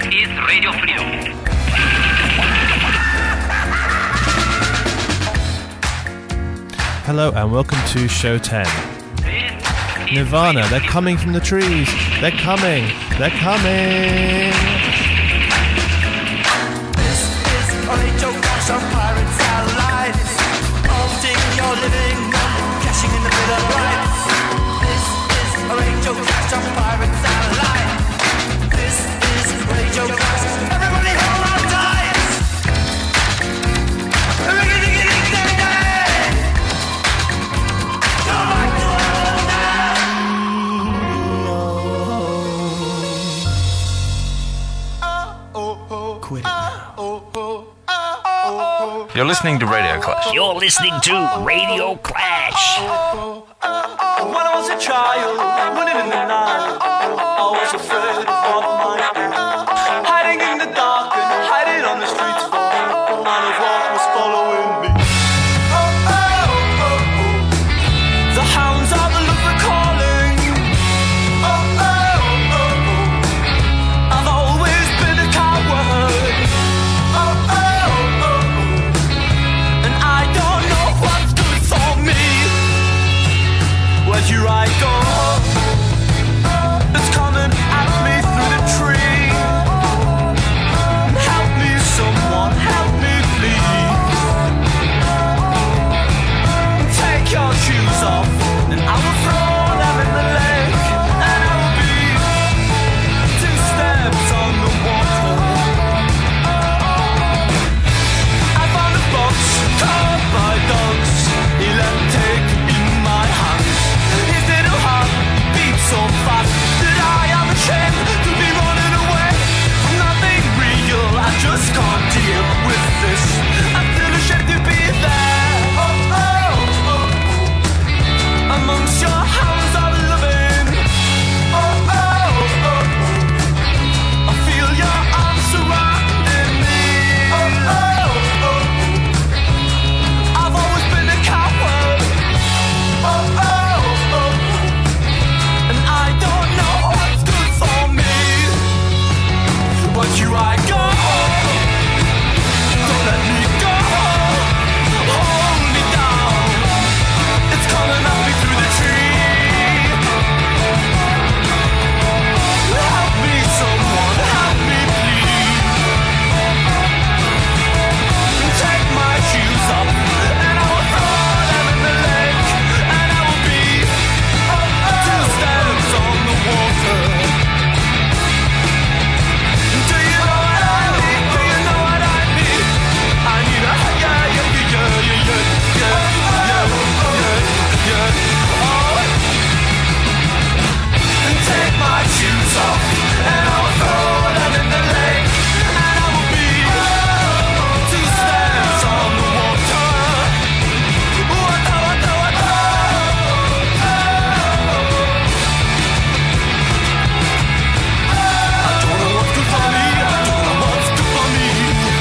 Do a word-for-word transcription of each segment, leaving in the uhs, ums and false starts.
is Radio Frio. Hello and welcome to Show ten. Nirvana, they're coming from the trees. They're coming. They're coming. This is a radio clash on pirate satellites. Altered your living room, cashing in the Bill of Rights. This is a radio clash on pirate satellites. This is a radio clash. Everybody hold on tight. Everybody get it today. Go back to old now. Quit it now. You're listening to Radio Clash. You're listening to Radio Clash. When I was a child, running in the night, I was afraid of what might be. Hiding in the dark and hiding on the streets, for none of what was following me. Oh, oh, oh, oh. The hounds of the love are calling. Oh, oh, oh, oh. I've always been a coward. Oh, oh, oh, oh. And I don't know what's good for me. Well, here I go. It's coming at me through the tree. Help me, someone, help me, please. Take your shoes off, and I will throw them in the lake, and I will be two steps on the water. I found a box covered by dogs. Electric in my hands. His little heart beats so fast that I am ashamed to be running away from nothing real. I just can't deal with this. I'm still ashamed to be there. Oh, oh, oh, oh. Amongst your hands of loving. Oh, oh, oh, oh. I feel your arms surrounding me. Oh, oh, oh, oh. I've always been a coward. Oh, oh, oh, oh. And I don't know what's good for me. But here I go. Don't let me go. Hold me down. It's coming at me through the tree. Help me, someone, help me, please. Take my shoes off, and I will throw them in the lake, and I will be two steps on the water. Do you know what I need? Do you know what I need? I need a yeah, yeah, yeah, yeah, yeah, yeah, yeah, yeah, yeah, oh. And take my shoes off, and I will throw them in the lake, and I will be two steps on the water. Water, water, water. I don't know what's good for me. I don't know what's good for me.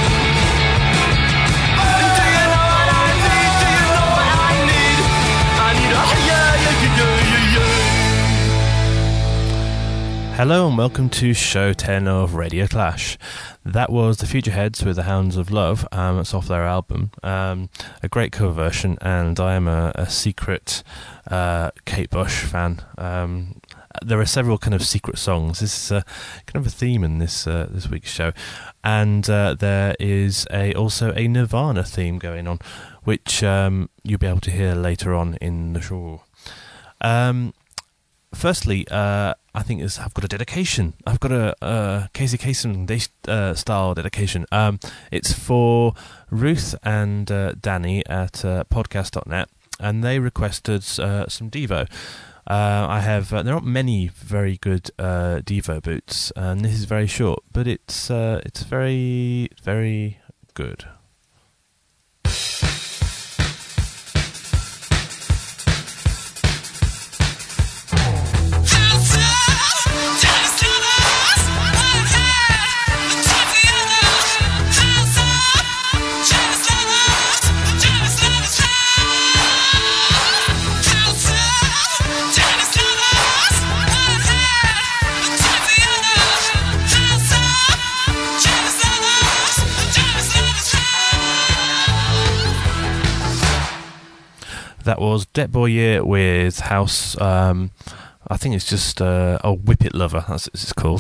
And do you know what I need? Do you know what I need? I need a yeah, yeah, yeah, yeah, yeah, yeah. Hello and welcome to Show ten of Radio Clash. That was the Futureheads with the Hounds of Love. Um, it's off their album. Um, a great cover version, and I am a, a secret uh, Kate Bush fan. Um, there are several kind of secret songs. This is a, kind of a theme in this uh, this week's show, and uh, there is a also a Nirvana theme going on, which um, you'll be able to hear later on in the show. Um, Firstly, uh, I think is I've got a dedication. I've got a uh, Casey Kasem day, uh, style dedication. Um, it's for Ruth and uh, Danny at uh, podcast dot net, and they requested uh, some Devo. Uh, I have uh, there aren't many very good uh, Devo boots, and this is very short, but it's uh, it's very very good. That was Det Boy Year with House. Um, I think it's just uh, a Whippet Lover. That's what it's called.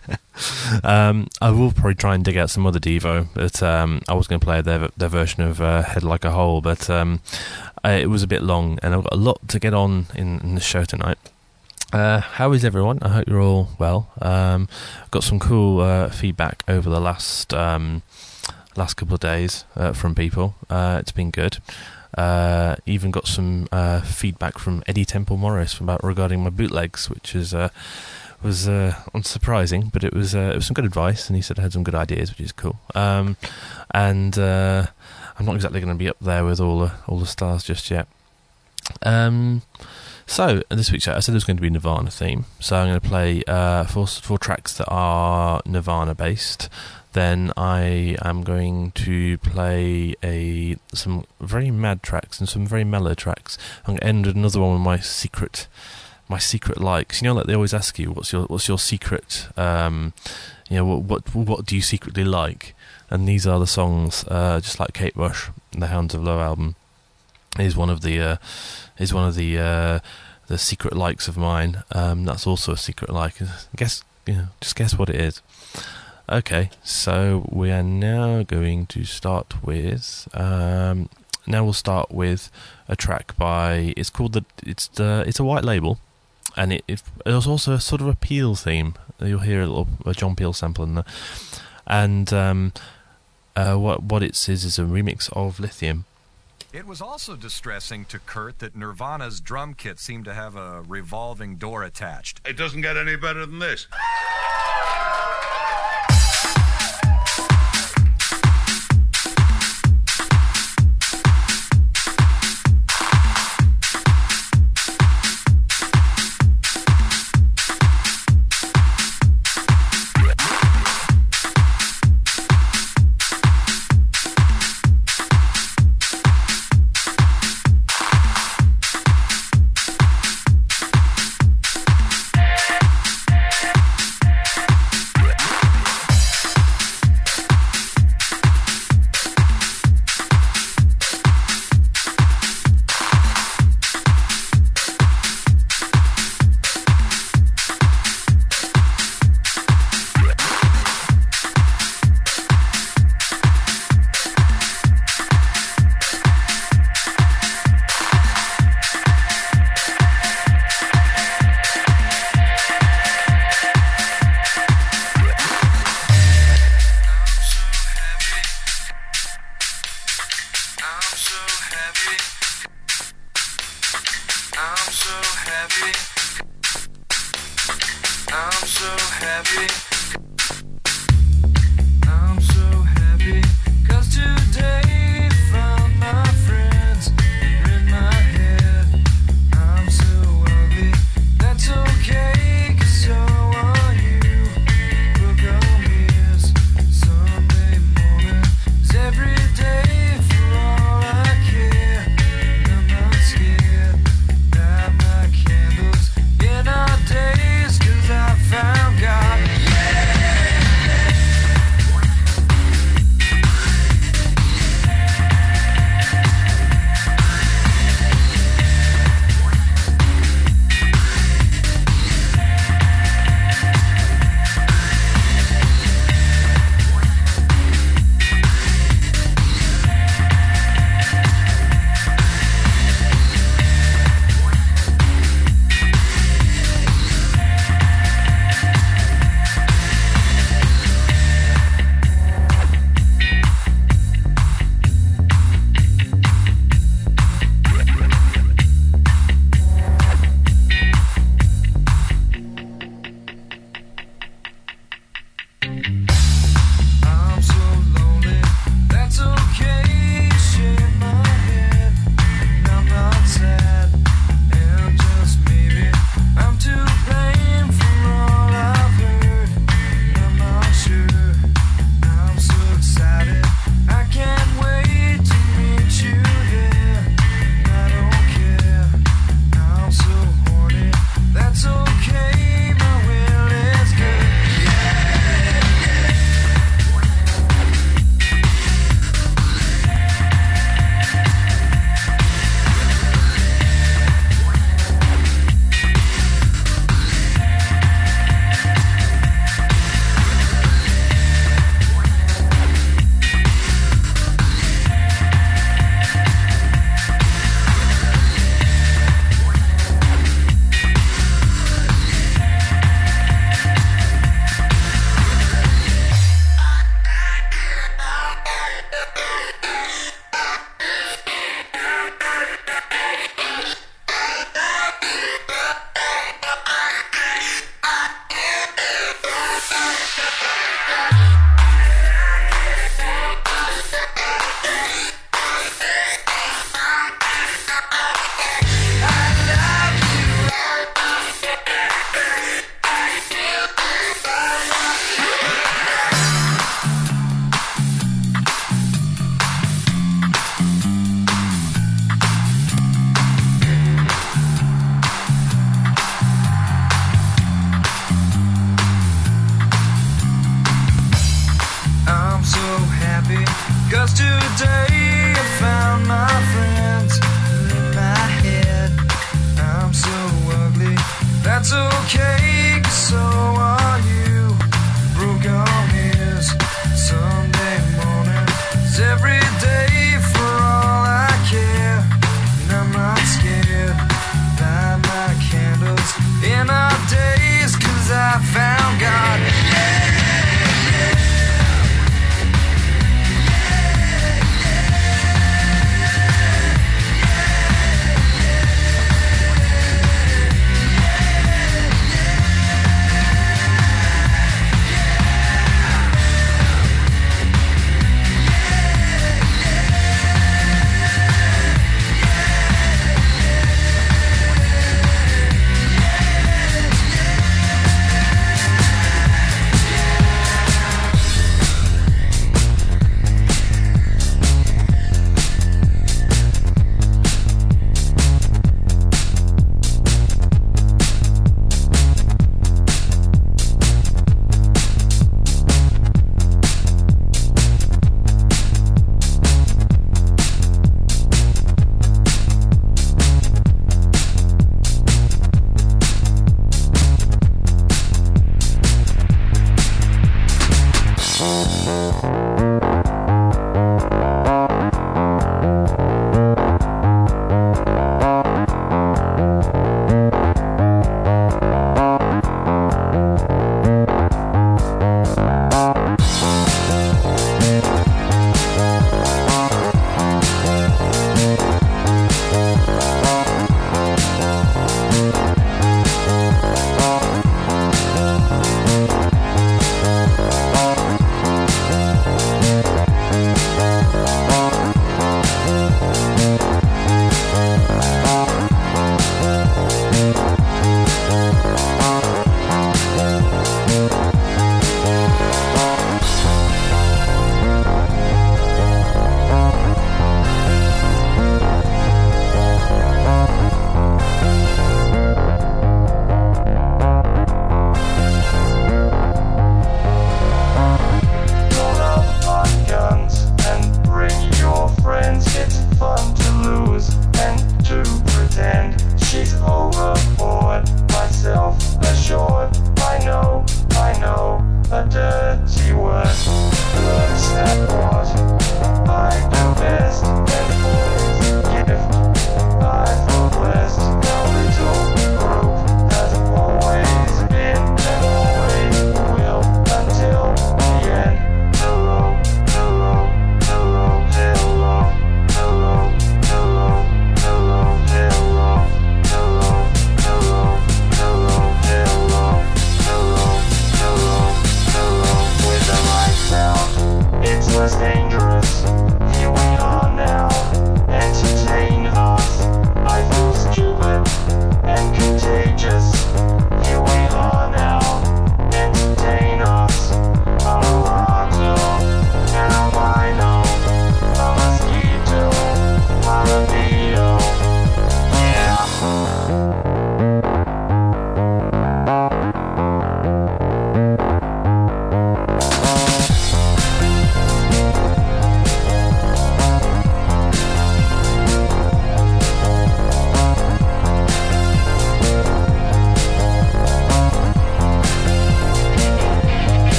um, I will probably try and dig out some other Devo, but um, I was going to play their their version of uh, Head Like a Hole, but um, I, it was a bit long, and I've got a lot to get on in, in the show tonight. Uh, how is everyone? I hope you're all well. Um, got some cool uh, feedback over the last um, last couple of days uh, from people. Uh, it's been good. Uh, even got some uh, feedback from Eddie Temple Morris about regarding my bootlegs, which is uh, was uh, unsurprising, but it was uh, it was some good advice, and he said I had some good ideas, which is cool. Um, and uh, I'm not exactly going to be up there with all the all the stars just yet. Um, so this week's show, I said it was going to be Nirvana theme, so I'm going to play uh, four four tracks that are Nirvana based. Then I am going to play a some very mad tracks and some very mellow tracks. I'm going to end with another one of my secret, my secret likes. You know, like they always ask you, what's your what's your secret? Um, you know, what what what do you secretly like? And these are the songs, uh, just like Kate Bush, the Hounds of Love album is one of the uh, is one of the uh, the secret likes of mine. Um, that's also a secret like. Guess you know, just guess what it is. Okay, so we are now going to start with. Um, now we'll start with a track by. It's called the. It's the. It's a white label, and it. It, it was also a sort of a Peel theme. You'll hear a little a John Peel sample in there, and um, uh, what what it is is a remix of Lithium. It was also distressing to Kurt that Nirvana's drum kit seemed to have a revolving door attached. It doesn't get any better than this. Days, 'cause I found God. Yeah!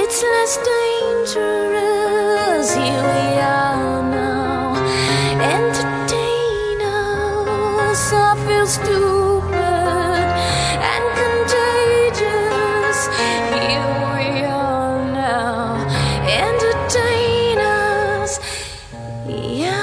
it's less dangerous. Here we are now. Entertain us. I feel stupid and contagious. Here we are now. Entertain us. Yes.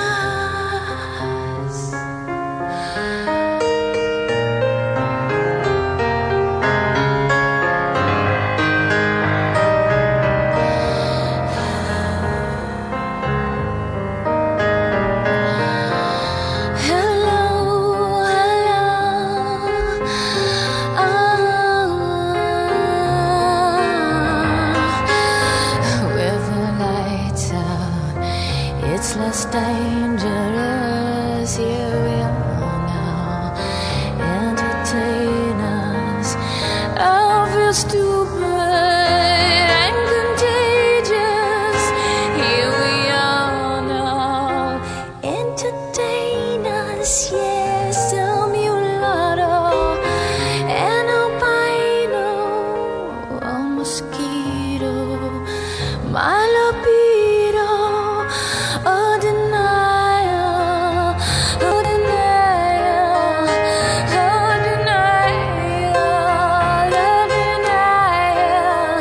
Less dangerous, here we are now. Entertain us. I feel stupid and contagious. Here we are now. Entertain us, yes, a mulatto, an albino, a mosquito, my libido. Oh, denial, oh, denial, oh, denial, oh, denial,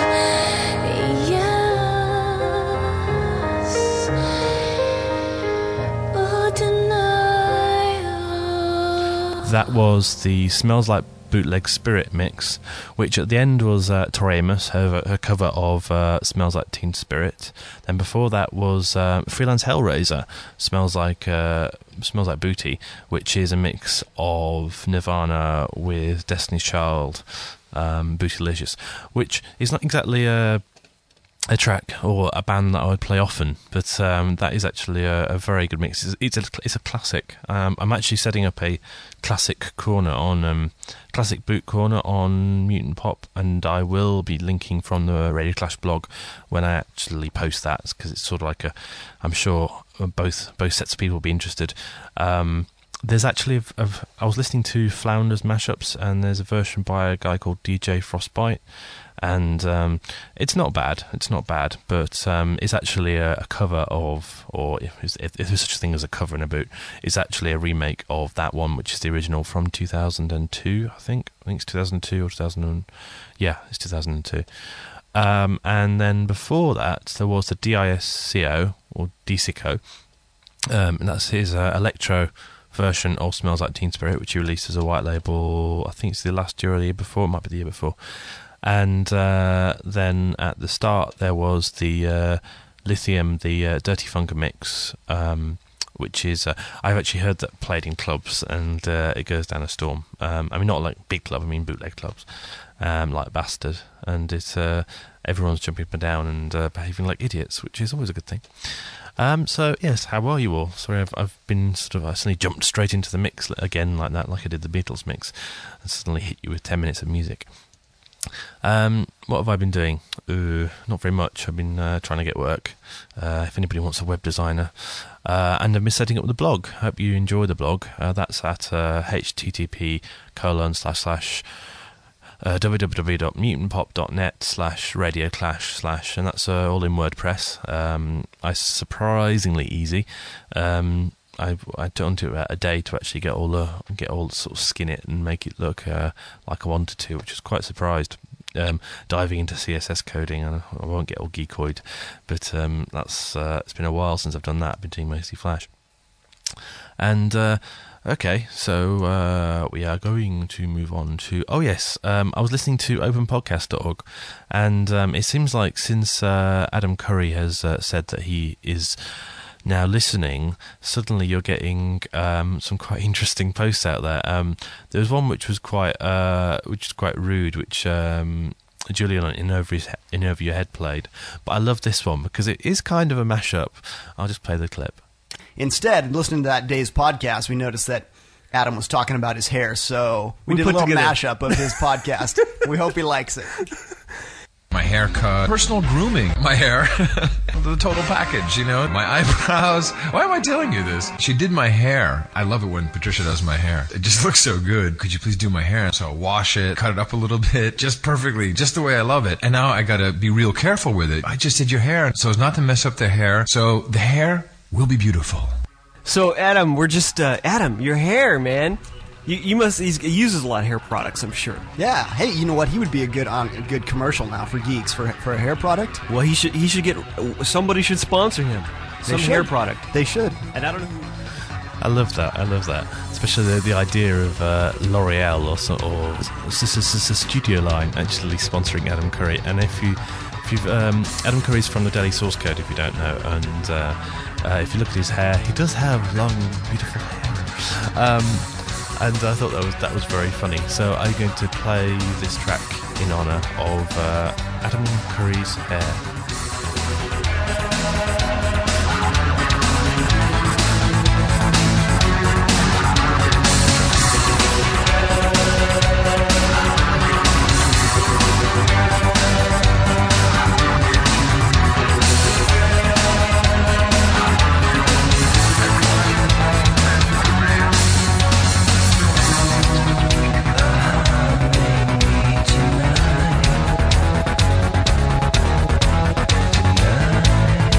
yes, oh, denial. That was the Smells Like Bootleg Spirit mix, which at the end was uh, Tori Amos, her, her cover of uh, Smells Like Teen Spirit. Then before that was uh, Freelance Hellraiser, Smells Like uh, Smells Like Booty, which is a mix of Nirvana with Destiny's Child, um, Bootylicious, which is not exactly a a track or a band that I would play often, but um, that is actually a, a very good mix. It's, it's a it's a classic. Um, I'm actually setting up a classic corner on um, classic boot corner on Mutant Pop, and I will be linking from the Radio Clash blog when I actually post that, because it's sort of like a. I'm sure both both sets of people will be interested. Um, There's actually, a, a, I was listening to Flounders mashups, and there's a version by a guy called D J Frostbite, and um, it's not bad. It's not bad, but um, it's actually a, a cover of, or if, if, if there's such a thing as a cover in a boot, it's actually a remake of that one, which is the original from two thousand two, I think. I think it's two thousand two or two thousand. Yeah, it's two thousand two. Um, and then before that, there was the D I S C O or D C O, um, and that's his uh, electro version of Smells Like Teen Spirit, which he released as a white label. I think it's the last year or the year before. It might be the year before. And uh, then at the start there was the uh, Lithium, the uh, Dirty Funker mix, um, which is uh, I've actually heard that played in clubs, and uh, it goes down a storm. Um, I mean, not like big club. I mean bootleg clubs, um, like Bastard, and it's uh, everyone's jumping up and down and uh, behaving like idiots, which is always a good thing. Um, so yes, how are you all? Sorry, I've I've been sort of I suddenly jumped straight into the mix again like that, like I did the Beatles mix, and suddenly hit you with ten minutes of music. Um, what have I been doing? Uh, not very much. I've been uh, trying to get work. Uh, if anybody wants a web designer, uh, and I've been setting up the blog. Hope you enjoy the blog. Uh, that's at uh, http colon slash slash. Uh, www.mutantpop.net slash radio clash slash, and that's uh, all in WordPress. Um, I surprisingly easy. Um, I I don't do it a day to actually get all the get all sort of skin it and make it look uh, like I wanted to, which was quite surprised. Um, diving into C S S coding, and I won't get all geekoid, but um, that's uh, it's been a while since I've done that. I've been doing mostly Flash, and. Uh, Okay, so uh, we are going to move on to... Oh, yes, um, I was listening to open podcast dot org, and um, it seems like since uh, Adam Curry has uh, said that he is now listening, suddenly you're getting um, some quite interesting posts out there. Um, there was one which was quite uh, which was quite rude, which... Um, Julian in over, his, in over Your Head played, but I love this one because it is kind of a mashup. I'll just play the clip. Instead, listening to that day's podcast, we noticed that Adam was talking about his hair, so we, we did put a little together... mashup of his podcast. We hope he likes it. My haircut, personal grooming, my hair, the total package, you know, my eyebrows. Why am I telling you this? She did my hair. I love it when Patricia does my hair. It just looks so good. Could you please do my hair? So I wash it, cut it up a little bit, just perfectly, just the way I love it. And now I gotta be real careful with it. I just did your hair so as not to mess up the hair. So the hair will be beautiful. So Adam, we're just, uh, Adam, your hair, man. You, you must. He's, he uses a lot of hair products, I'm sure. Yeah. Hey, you know what? He would be a good on a good commercial now for geeks for for a hair product. Well, he should. He should get. Somebody should sponsor him. Some hair product. They should. And I don't know. Who, I love that. I love that. Especially the, the idea of uh, L'Oreal or so, or s- s- s- s- Studio Line actually sponsoring Adam Curry. And if you, if you've um, Adam Curry's from the Daily Source Code, if you don't know, and uh, uh, if you look at his hair, he does have long, beautiful hair. Um, And I thought that was that was very funny. So I'm going to play this track in honour of uh, Adam Curry's hair. Tonight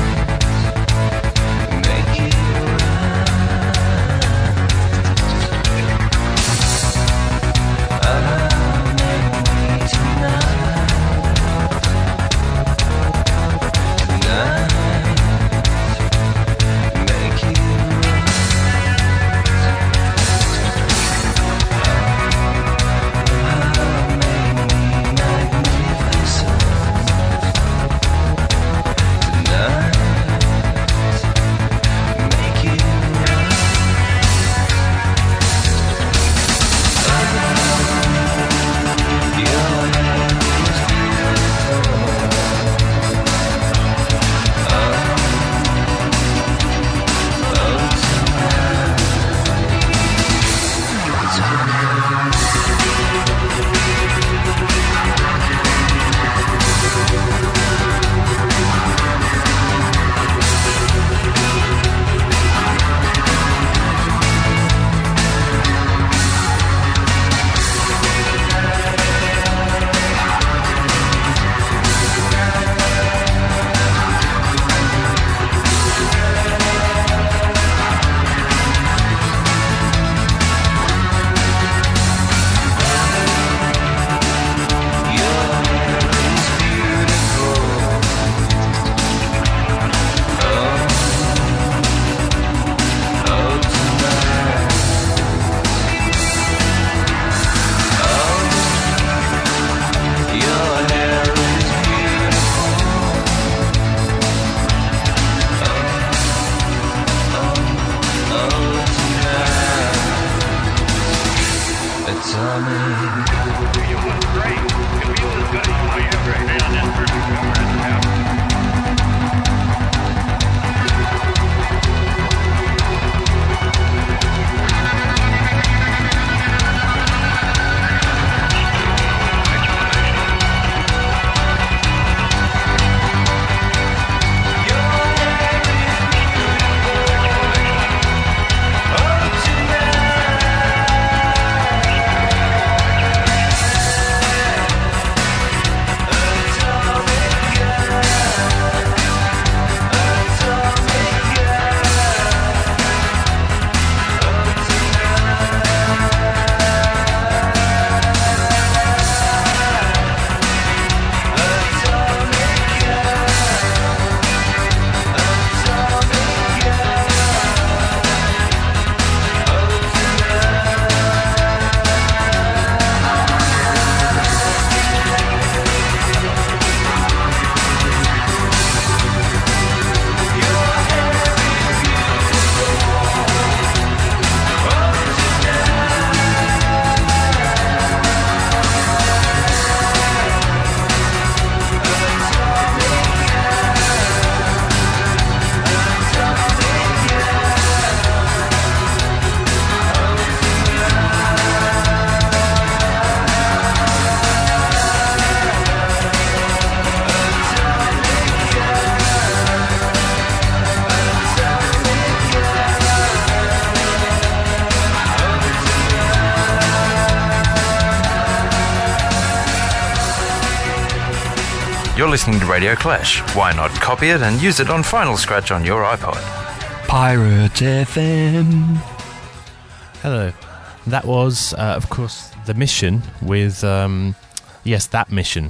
listening to Radio Clash. Why not copy it and use it on Final Scratch on your iPod? Pirate F M. Hello. That was, uh, of course, The Mission with, um, yes, That Mission.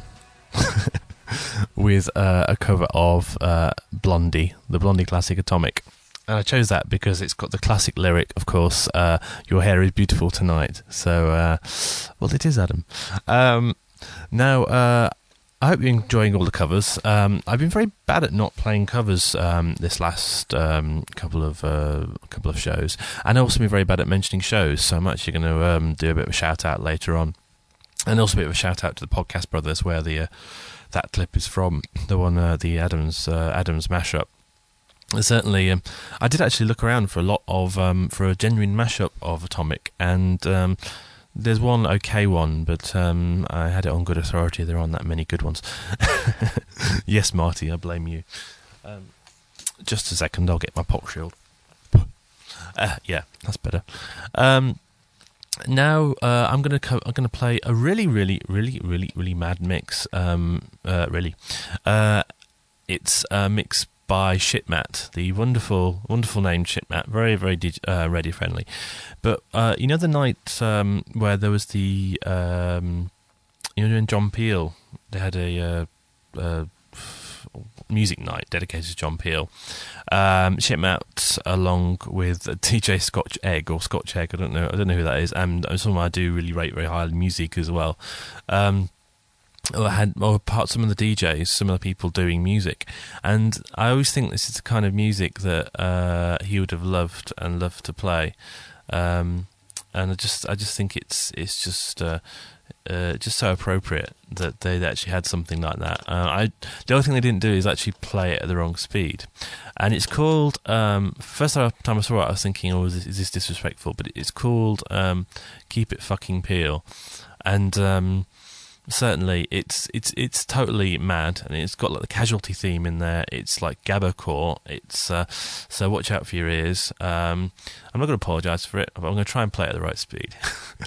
with uh, a cover of uh, Blondie, the Blondie classic Atomic. And I chose that because it's got the classic lyric, of course, uh, your hair is beautiful tonight. So, uh, well, it is, Adam. Um, now, uh, I hope you're enjoying all the covers. Um, I've been very bad at not playing covers um, this last um, couple of uh, couple of shows. And I've also been very bad at mentioning shows, so I'm actually going to um, do a bit of a shout-out later on. And also a bit of a shout-out to the Podcast Brothers, where the uh, that clip is from, the one, uh, the Adams uh, Adams mashup. Certainly, um, I did actually look around for a lot of um, for a genuine mashup of Atomic, and um, there's one okay one, but um, I had it on good authority. There aren't that many good ones. Yes, Marty, I blame you. Um, just a second, I'll get my pop shield. Uh, yeah, that's better. Um, now uh, I'm gonna co- I'm gonna play a really, really, really, really, really mad mix. Um, uh, really, uh, it's a mix by Shitmat, the wonderful, wonderful name Shitmat, very, very dig- uh, radio friendly. But uh, you know the night um, where there was the, um, you know, in John Peel, they had a uh, uh, music night dedicated to John Peel. Um, Shitmat, along with D J Scotch Egg or Scotch Egg, I don't know, I don't know who that is, and someone I do really rate very highly music as well. Um, Or had, or apart some of the D Js, some of the people doing music, and I always think this is the kind of music that uh, he would have loved and loved to play, um, and I just, I just think it's, it's just, uh, uh, just so appropriate that they actually had something like that. Uh, I, the only thing they didn't do is actually play it at the wrong speed, and it's called. Um, first time I saw it, I was thinking, "Oh, is this, is this disrespectful?" But it's called um, "Keep It Fucking Peel," and. Um, Certainly, it's it's it's totally mad, and it's got like the Casualty theme in there. It's like gabbercore. It's uh, so watch out for your ears. Um, I'm not going to apologise for it, but I'm going to try and play it at the right speed.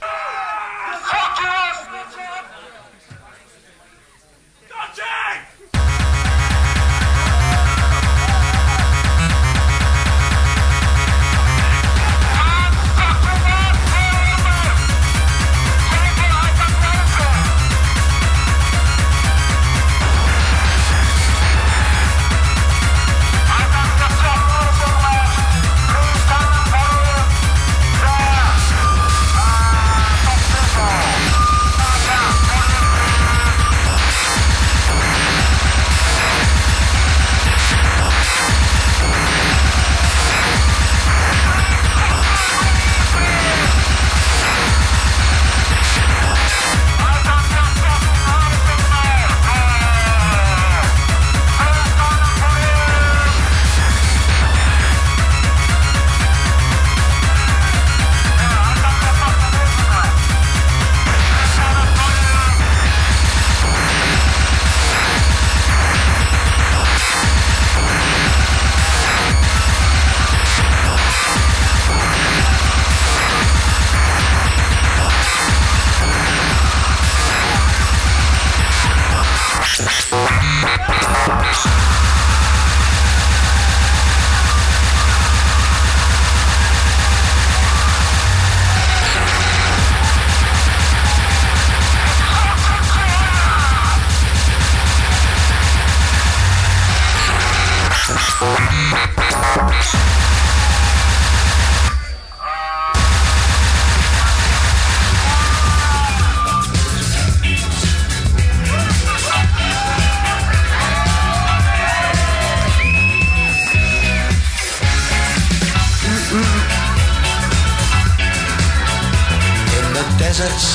deserts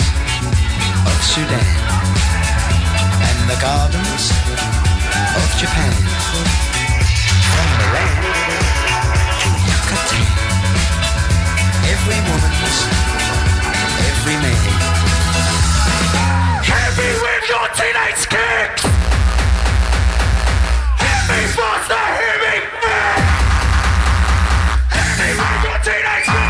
of Sudan and the gardens of Japan. From Milan to Yucatan, every woman's, every man. Hit me with your teenage kicks! Hit me faster, hit me back! Hit me with your teenage kicks!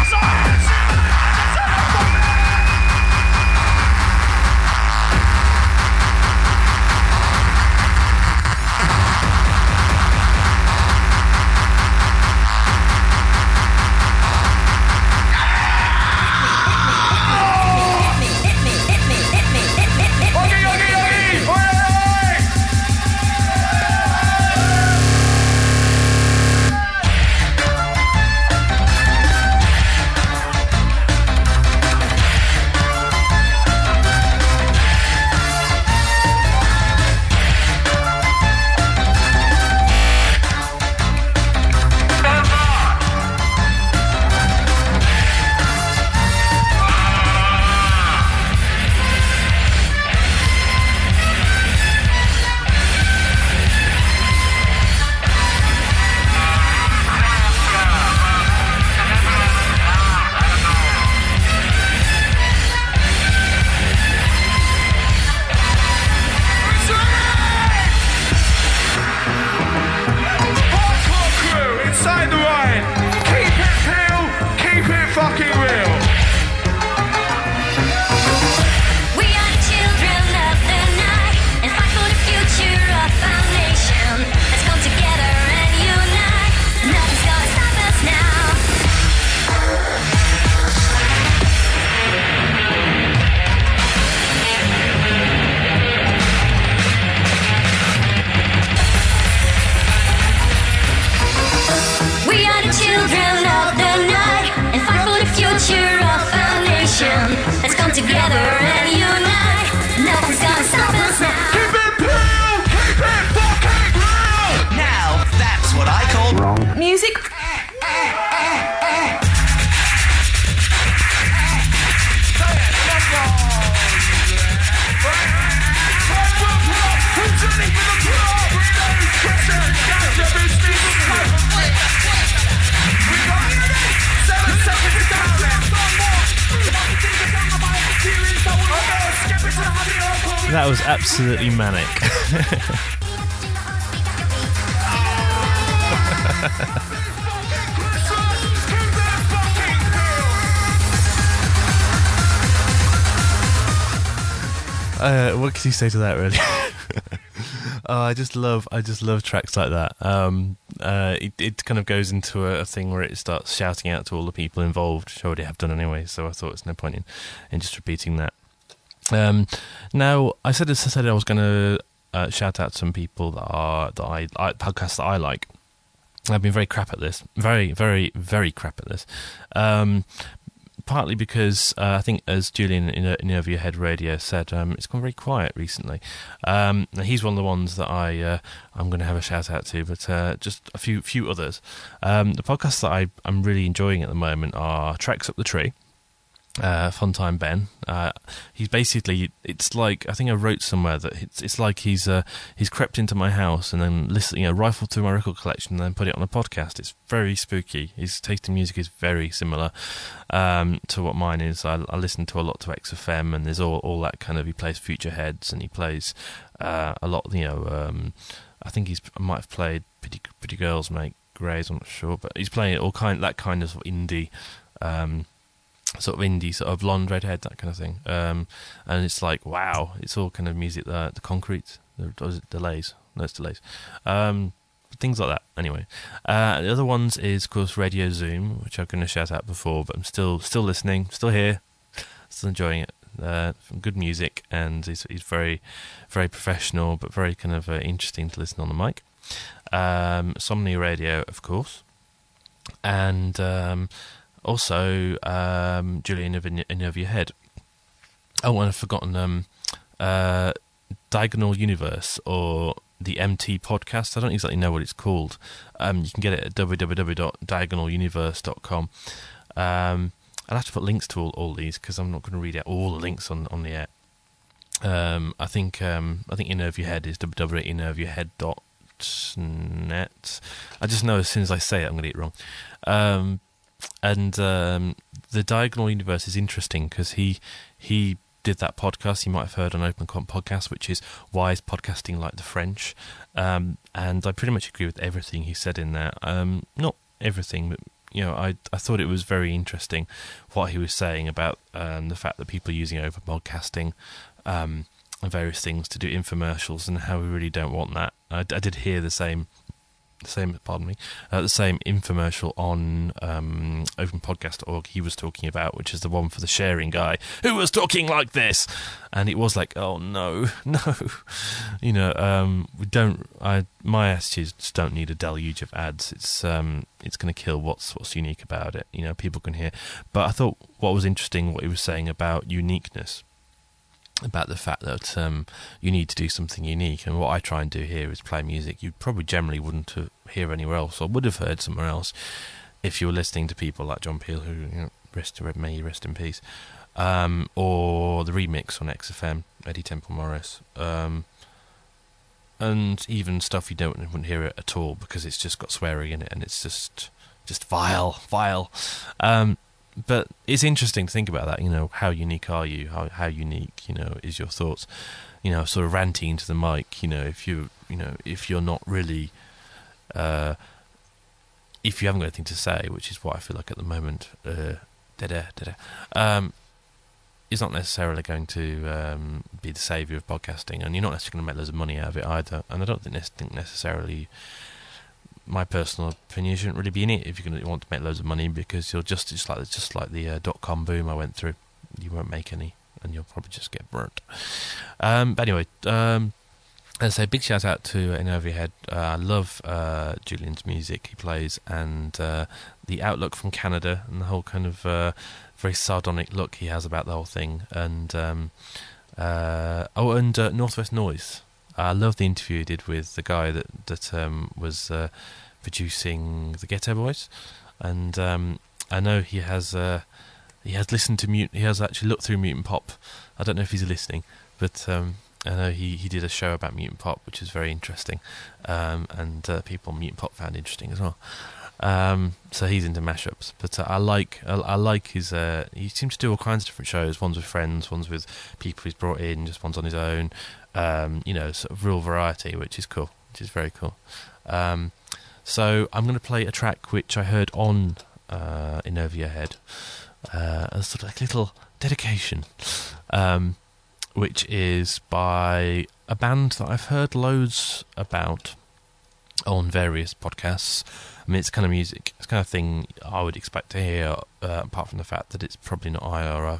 That was absolutely manic. uh, what can you say to that, really? Oh, I just love, I just love tracks like that. Um, uh, it, it kind of goes into a, a thing where it starts shouting out to all the people involved, which I already have done anyway. So I thought there's no point in, in just repeating that. Um, now, I said, I said I was going to uh, shout out some people that are that I, I podcasts that I like. I've been very crap at this, very, very, very crap at this. Um, partly because uh, I think, as Julian in, in Over Your Head Radio said, um, it's gone very quiet recently. Um, he's one of the ones that I uh, I'm going to have a shout out to, but uh, just a few few others. Um, the podcasts that I, I'm really enjoying at the moment are Tracks Up the Tree. Uh, Funtime Ben. Uh, he's basically, it's like, I think I wrote somewhere that it's it's like he's uh, he's crept into my house and then listen, you know, rifled through my record collection and then put it on a podcast. It's very spooky. His taste in music is very similar um, to what mine is. I, I listen to a lot to X F M, and there's all all that kind of. He plays Future Heads, and he plays uh, a lot. You know, um, I think he's I might have played Pretty Pretty Girls Make Greys. I'm not sure, but he's playing all kind that kind of indie. Um, sort of indie, sort of blonde redhead, that kind of thing, um, and it's like, wow, it's all kind of music. The, the Concrete, the, was it Delays? No, it's Delays. Um, things like that. Anyway, uh, the other ones is, of course, Radio Zoom, which I'm going to shout out before, but I'm still still listening, still here, still enjoying it. Uh, some good music, and he's, he's very, very professional, but very kind of uh, interesting to listen on the mic. Um, Somni Radio, of course, and. Um, Also, um, Julian in, in Over Your Head. Oh, and I've forgotten um, uh, Diagonal Universe, or the M T Podcast. I don't exactly know what it's called. Um, you can get it at w w w dot diagonal universe dot com. Um, I'll have to put links to all, all these, because I'm not going to read out all the links on, on the air. Um, I think um, I think In Over Your Head is w w w dot in over your head dot net. I just know as soon as I say it, I'm going to get it wrong. Um, And um, the Diagonal Universe is interesting because he he did that podcast you might have heard on Open Comp Podcast, which is Why is Podcasting Like the French? Um, and I pretty much agree with everything he said in there. Um, not everything, but you know, I I thought it was very interesting what he was saying about um, the fact that people are using Open Podcasting um, and various things to do infomercials, and how we really don't want that. I, I did hear the same. The same, pardon me, uh, the same infomercial on um, open podcast dot org he was talking about, which is the one for the sharing guy who was talking like this, and it was like, oh no, no, you know, um, we don't. I my attitudes just don't need a deluge of ads. It's um, it's going to kill what's what's unique about it. You know, people can hear. But I thought what was interesting, what he was saying about uniqueness. About the fact that um, you need to do something unique, and what I try and do here is play music you probably generally wouldn't hear anywhere else, or would have heard somewhere else if you were listening to people like John Peel, who, you know, rest may he rest in peace, um, or the remix on X F M, Eddie Temple Morris, um, and even stuff you don't wouldn't hear it at all because it's just got swearing in it, and it's just just vile, vile. Um, But it's interesting to think about that, you know, how unique are you? How how unique, you know, is your thoughts? You know, sort of ranting into the mic, you know, if you, you know, if you're not really, uh, if you haven't got anything to say, which is what I feel like at the moment, uh, da-da, da-da, um, it's not necessarily going to um, be the saviour of podcasting, and you're not necessarily going to make loads of money out of it either, and I don't think, think necessarily... My personal opinion, you shouldn't really be in it if you're going to want to make loads of money, because you'll just just like just like the uh, dot com boom I went through, you won't make any, and you'll probably just get burnt. Um, but anyway, um, as I say, big shout out to In Over Your Head. Uh, I love uh, Julian's music he plays, and uh, the outlook from Canada, and the whole kind of uh, very sardonic look he has about the whole thing. And um, uh, oh, and uh, Northwest Noise. I love the interview he did with the guy that that um, was uh, producing the Ghetto Boys, and um, I know he has uh, he has listened to Mut. He has actually looked through Mutant Pop. I don't know if he's listening, but um, I know he, he did a show about Mutant Pop, which is very interesting, um, and uh, people on Mutant Pop found interesting as well. Um, so he's into mashups, but uh, I like I, I like his. Uh, he seems to do all kinds of different shows. One's with friends, one's with people he's brought in, just one's on his own. Um, you know, sort of real variety, which is cool, which is very cool. Um, so I'm going to play a track which I heard on uh, In Over Your Head, uh, a sort of like little dedication, um, which is by a band that I've heard loads about on various podcasts. I mean, it's kind of music, it's kind of thing I would expect to hear, uh, apart from the fact that it's probably not R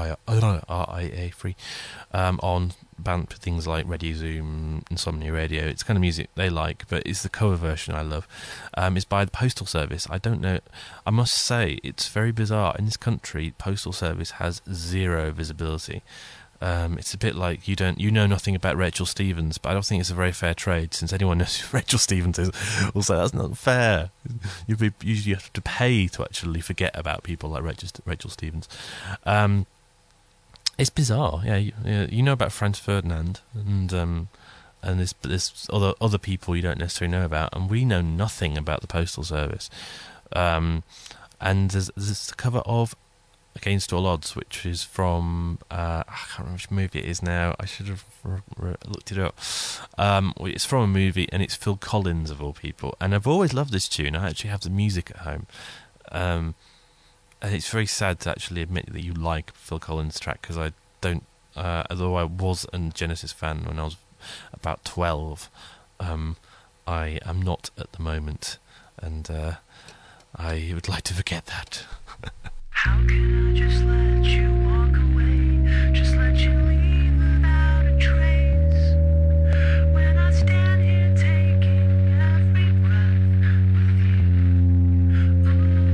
I A free, um, on band things like Radio Zoom, Insomnia Radio. It's kind of music they like, but it's the cover version I love. Um, it's by the Postal Service. I don't know, I must say, it's very bizarre. In this country, Postal Service has zero visibility. Um, it's a bit like you don't, you know nothing about Rachel Stevens, but I don't think it's a very fair trade, since anyone knows who Rachel Stevens is will say that's not fair. You'd be, you have to pay to actually forget about people like Rachel, Rachel Stevens. Um, it's bizarre, yeah. You, you know about Franz Ferdinand, and um, and there's, there's other other people you don't necessarily know about, and we know nothing about the Postal Service. Um, and there's, there's the cover of Against All Odds, which is from uh, I can't remember which movie it is now. I should have re- re- looked it up. Um, it's from a movie, and it's Phil Collins of all people. And I've always loved this tune. I actually have the music at home, um, and it's very sad to actually admit that you like Phil Collins' track, because I don't. Uh, although I was a Genesis fan when I was about twelve, um, I am not at the moment, and uh, I would like to forget that. How can I just let you walk away? Just let you leave without a trace. When I stand here taking every breath with you.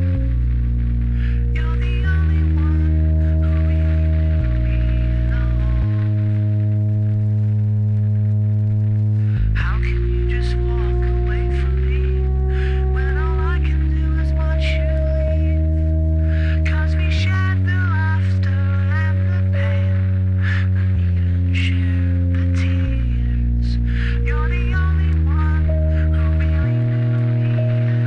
Ooh, you're the only one who really knew me at all. How can you just walk away from me when all I can do is watch you leave? Cause we shared the laughter and the pain, and even shared the tears. You're the only one who really knew me at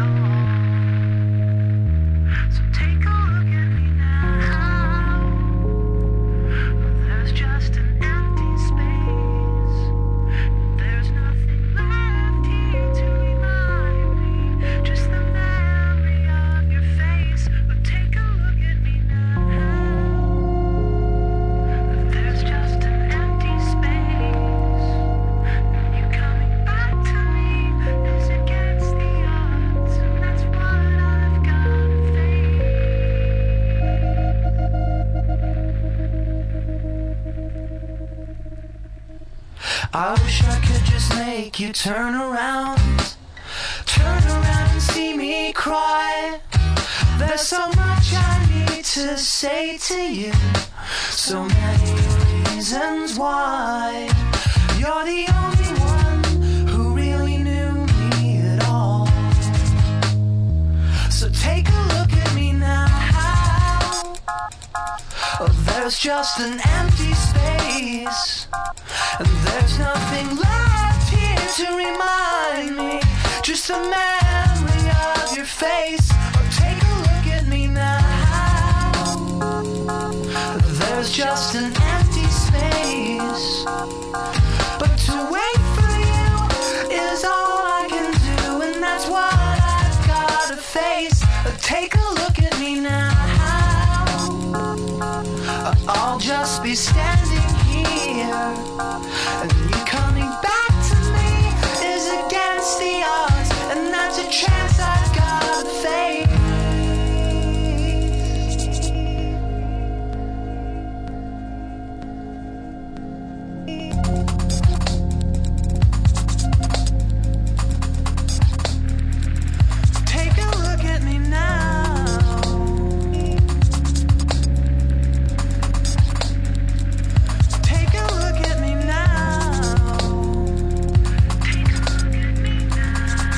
all. So take a look at me now. There's just an empty space. There's nothing left here to remind me. Just the memory of your face. But take a look at me now. There's just an empty space. And you coming back to me is against the odds, and that's what I've got to face. I wish I could just make you turn around, turn around and see me cry. There's so much I need to say to you, so many reasons why. You're the only one who really knew me at all. So take a look at me now. Oh, there's just an empty space, and there's nothing left here to remind me. Just the memory of your face. Oh, take a look at me now. There's just an empty space, but to wait for you is all I can do, and that's what I've got to face. Oh, take a look at me now. I'll just be standing here, and you coming back to me is against the odds, and that's a chance I've got to face. Take a look at me now. Take a look at me now. Take a look at me now.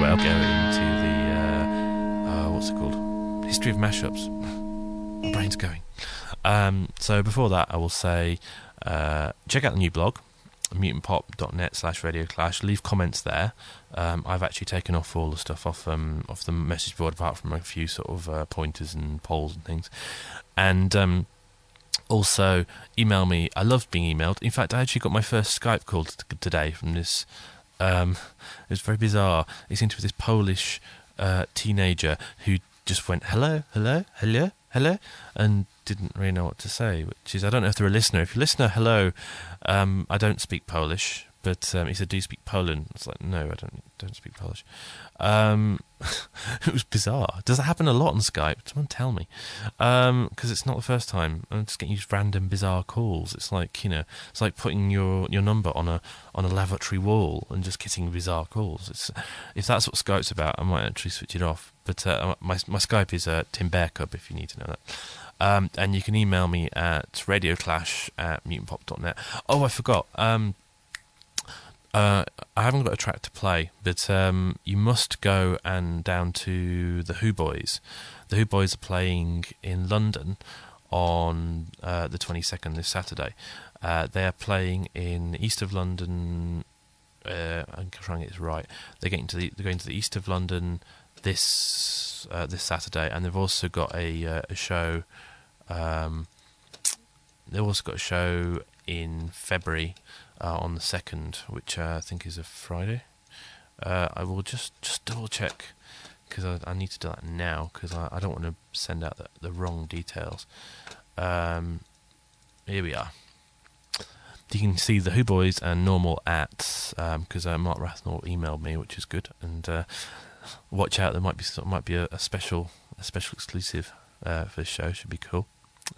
anyway, I'll go into the uh, uh, what's it called? History of mashups. My brain's going. Um, so before that, I will say uh, check out the new blog, mutant pop dot net slash radio clash. Leave comments there. Um, I've actually taken off all the stuff off um, off the message board, apart from a few sort of uh, pointers and polls and things. And um, also email me. I love being emailed. In fact, I actually got my first Skype call t- today from this. Um, it was very bizarre. It seemed to be this Polish uh, teenager who just went hello, hello, hello, hello, and didn't really know what to say, which is, I don't know if they're a listener. If you're a listener, hello. Um, I don't speak Polish, but um, he said, do you speak Poland? I was like, no, I don't don't speak Polish. Um, it was bizarre. Does that happen a lot on Skype? Someone tell me. Because um, it's not the first time. I'm just getting these random bizarre calls. It's like, you know, it's like putting your, your number on a on a lavatory wall and just getting bizarre calls. It's, if that's what Skype's about, I might actually switch it off. But uh, my my Skype is uh, Tim Bearcub, if you need to know that. Um, and you can email me at radioclash at mutant pop dot net. Oh, I forgot. Um, uh, I haven't got a track to play, but um, you must go and down to the Who Boys. The Who Boys are playing in London on uh, the twenty-second, this Saturday. Uh, they are playing in east of London. Uh, I'm trying to get this right. They're getting to the. They're going to the east of London this uh, this Saturday, and they've also got a uh, a show. Um, they've also got a show in February uh, on the second, which uh, I think is a Friday. Uh, I will just just double check because I, I need to do that now because I, I don't want to send out the, the wrong details. Um, here we are. You can see the Who Boys and Normal at because um, uh, Mark Rathnor emailed me, which is good. And uh, watch out, there might be might be a, a special a special exclusive uh, for this show. Should be cool.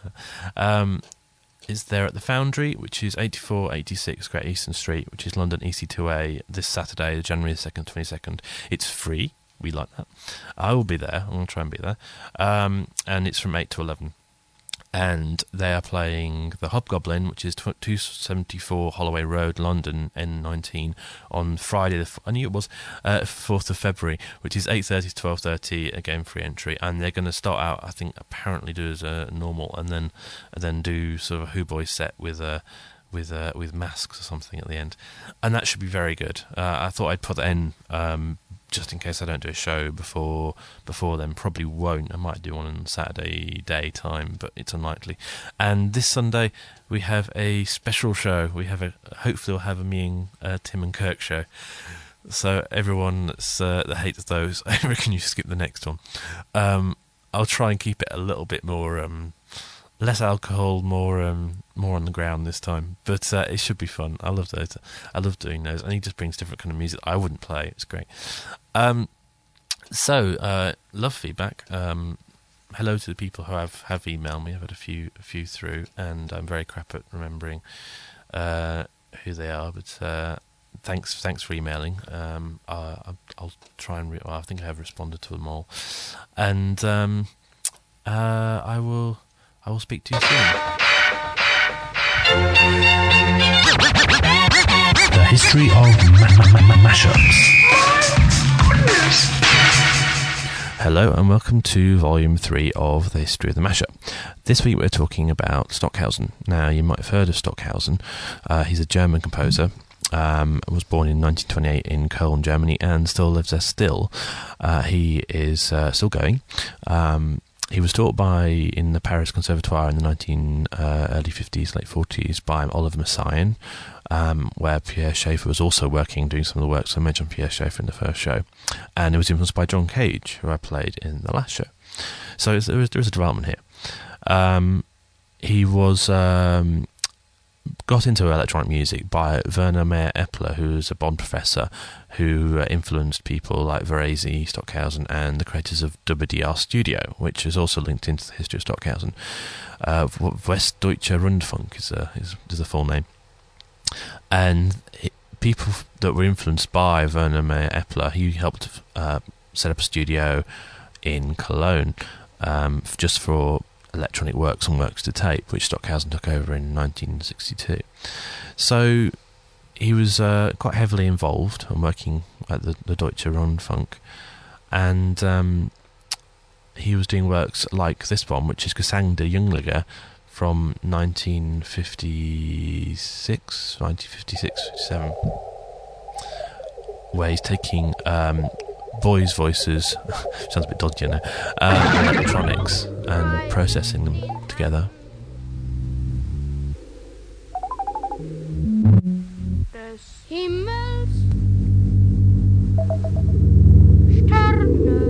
Um, is there at the Foundry, which is eighty-four eighty-six Great Eastern Street, which is London E C two A, this Saturday, January the second, twenty-second. It's free. We like that. I will be there. I'm going to try and be there. Um, and it's from eight to eleven. And they are playing the Hobgoblin, which is two seventy-four Holloway Road, London, N nineteen, on Friday, the, I knew it was, uh, fourth of February, which is eight thirty to twelve thirty, again free entry. And they're going to start out, I think, apparently do as a normal, and then and then do sort of a Who Boys set with a with uh, with masks or something at the end, and that should be very good. Uh, I thought I'd put that in um, just in case I don't do a show before before then. Probably won't. I might do one on Saturday daytime, but it's unlikely. And this Sunday we have a special show. We have a hopefully we'll have a me and uh, Tim and Kirk show. So everyone that's, uh, that hates those, I reckon you skip the next one. Um, I'll try and keep it a little bit more. Um, Less alcohol, more um, more on the ground this time, but uh, it should be fun. I love those. I love doing those, and he just brings different kind of music I wouldn't play. It's great. Um, so, uh, love feedback. Um, hello to the people who have, have emailed me. I've had a few a few through, and I'm very crap at remembering uh, who they are. But uh, thanks thanks for emailing. Um, uh, I'll, I'll try and. Re- well, I think I have responded to them all, and um, uh, I will. I will speak to you soon. The history of ma- ma- ma- mashups. Hello and welcome to Volume three of The History of the Mashup. This week we're talking about Stockhausen. Now, you might have heard of Stockhausen. Uh, he's a German composer. Um, was born in nineteen twenty-eight in Cologne, Germany, and still lives there still. Uh, he is uh, still going. Um, He was taught by in the Paris Conservatoire in the nineteen uh, early fifties, late forties by Oliver Messiaen, um, where Pierre Schaeffer was also working, doing some of the work. So I mentioned Pierre Schaeffer in the first show, and it was influenced by John Cage, who I played in the last show. So there was, there was a development here. Um, he was um, got into electronic music by Werner Meyer-Eppler, who was a Bonn professor who uh, influenced people like Varese, Stockhausen, and the creators of W D R Studio, which is also linked into the history of Stockhausen. Uh, Westdeutscher Rundfunk is, a, is, is the full name. And it, people that were influenced by Werner Meyer-Eppler, he helped uh, set up a studio in Cologne um, just for electronic works and works to tape, which Stockhausen took over in nineteen sixty-two. So he was uh, quite heavily involved and working at the, the Deutsche Rundfunk, and um, he was doing works like this one, which is Gesang der Junglinge from nineteen fifty-six, nineteen fifty-six, fifty-seven, where he's taking um, boys' voices, sounds a bit dodgy, you know, um, electronics, and processing them together. Himmels Sterne.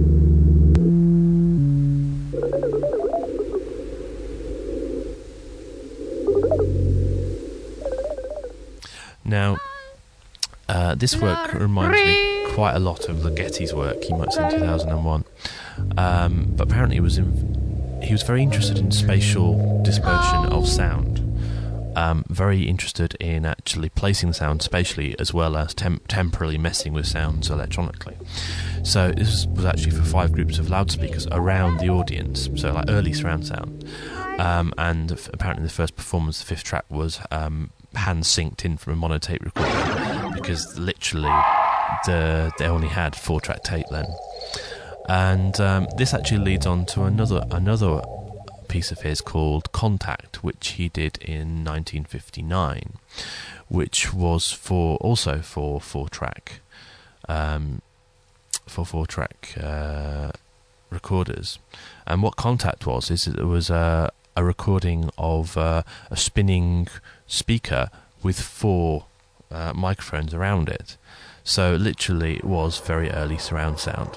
Now, uh, this work reminds me quite a lot of Ligeti's work he might say in two thousand one. Um, but apparently he was, in, he was very interested in spatial dispersion of sound. Um, very interested in actually placing the sound spatially as well as temp- temporarily messing with sounds electronically. So this was actually for five groups of loudspeakers around the audience, so like early surround sound. Um, and f- apparently the first performance, the fifth track, was um, hand synced in from a monotape recorder, because literally the, they only had four track tape then. And um, this actually leads on to another another piece of his called Contact, which he did in nineteen fifty-nine, which was for also for four track um, for four track uh, recorders. And what Contact was is that it was a, a recording of uh, a spinning speaker with four uh, microphones around it. So literally it was very early surround sound.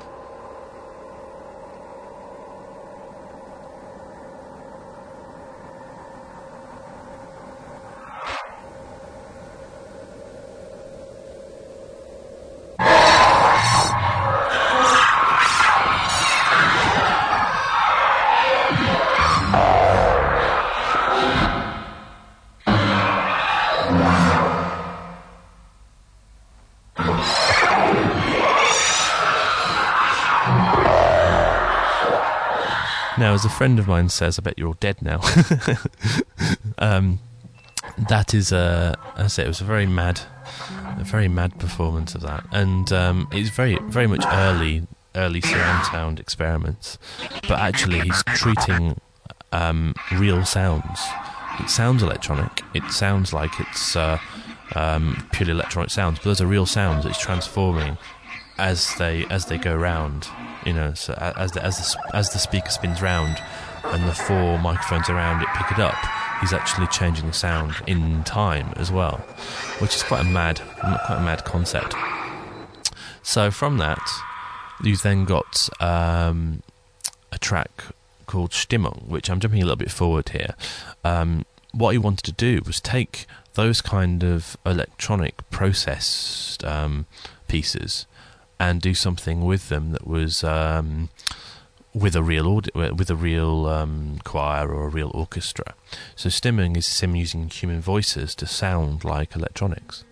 Now, as a friend of mine says, I bet you're all dead now. um, that is, uh, as I say, it was a very mad, a very mad performance of that, and um, it's very, very much early, early surround sound experiments. But actually, he's treating um, real sounds. It sounds electronic. It sounds like it's uh, um, purely electronic sounds, but those are real sounds that he's transforming as they as they go round. You know, so as the, as the, as the speaker spins round and the four microphones around it pick it up, he's actually changing the sound in time as well, which is quite a mad, quite a mad concept. So from that, you've then got um, a track called Stimmung, which I'm jumping a little bit forward here. Um, what he wanted to do was take those kind of electronic processed um, pieces and do something with them that was um, with a real audi- with a real um, choir or a real orchestra. So Stimmung is him using human voices to sound like electronics.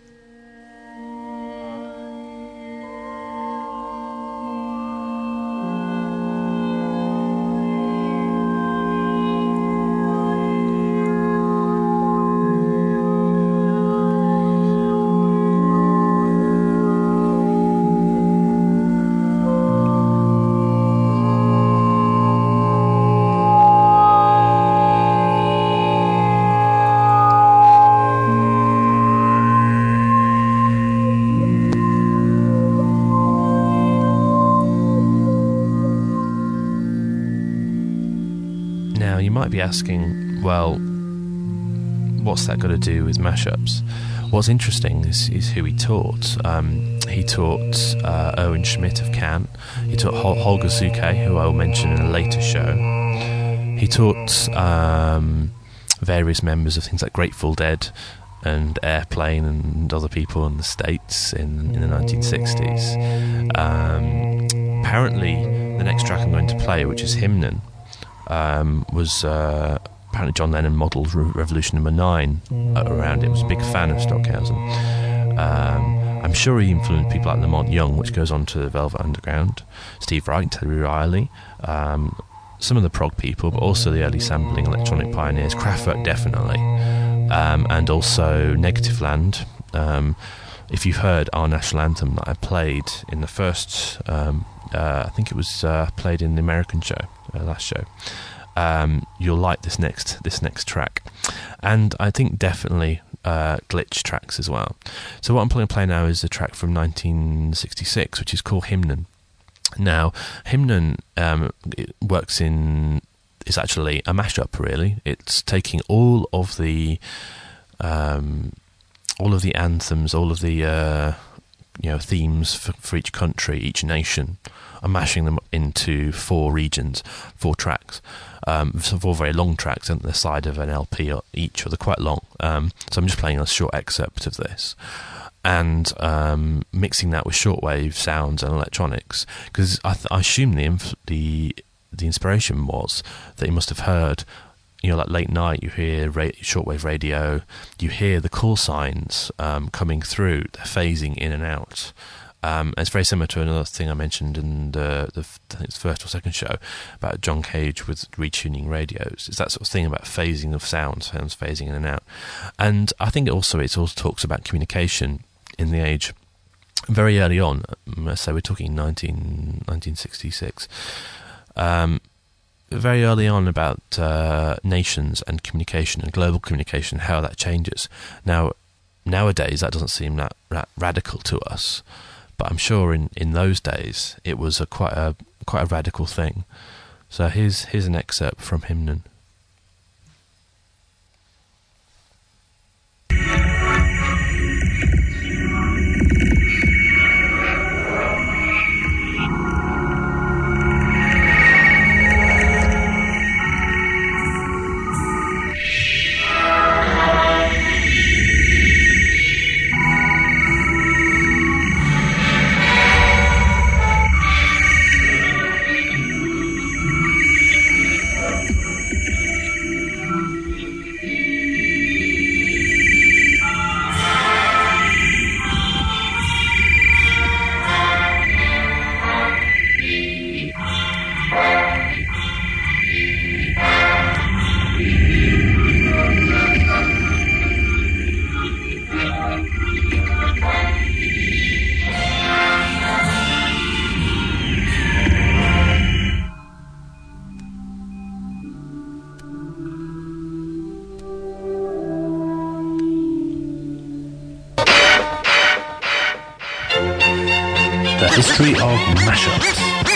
Be asking, well, what's that got to do with mashups? What's interesting is, is who he taught. Um, he taught uh, Owen Schmidt of Can. He taught Hol- Holger Suke, who I will mention in a later show. He taught um, various members of things like Grateful Dead and Airplane and other people in the States in, in the nineteen sixties. Um, apparently, the next track I'm going to play, which is Hymnen, Um, was uh, apparently John Lennon modelled Re- Revolution Number Nine uh, around it. He was a big fan of Stockhausen. Um, I'm sure he influenced people like Lamont Young, which goes on to the Velvet Underground, Steve Wright, Terry Riley, um, some of the prog people, but also the early sampling electronic pioneers, Kraftwerk definitely, um, and also Negative Land. Um, if you've heard our national anthem that I played in the first, um, uh, I think it was uh, played in the American show, uh, last show, um, you'll like this next this next track, and I think definitely uh, glitch tracks as well. So what I'm going to play now is a track from nineteen sixty-six, which is called Hymnon. Now, Hymnon um, it works in. It's actually a mashup, really. It's taking all of the, um, all of the anthems, all of the uh, you know themes for, for each country, each nation, and mashing them into four regions, four tracks, um, four very long tracks on the side of an L P each, or they're quite long. Um, so I'm just playing a short excerpt of this, and um, mixing that with shortwave sounds and electronics, because I, th- I assume the inf- the the inspiration was that you must have heard, you know, like late night, you hear ra- shortwave radio, you hear the call signs um, coming through, they're phasing in and out. Um, it's very similar to another thing I mentioned in the, the I think it's the first or second show about John Cage with retuning radios. It's that sort of thing about phasing of sounds, sounds phasing in and out. And I think also it also talks about communication in the age. Very early on, let's say we're talking nineteen, nineteen sixty-six, Um, very early on about uh, nations and communication and global communication, how that changes. Now, nowadays that doesn't seem that ra- radical to us, but I'm sure in, in those days it was a quite a quite a radical thing. So here's here's an excerpt from Hymnon. The history of mashups.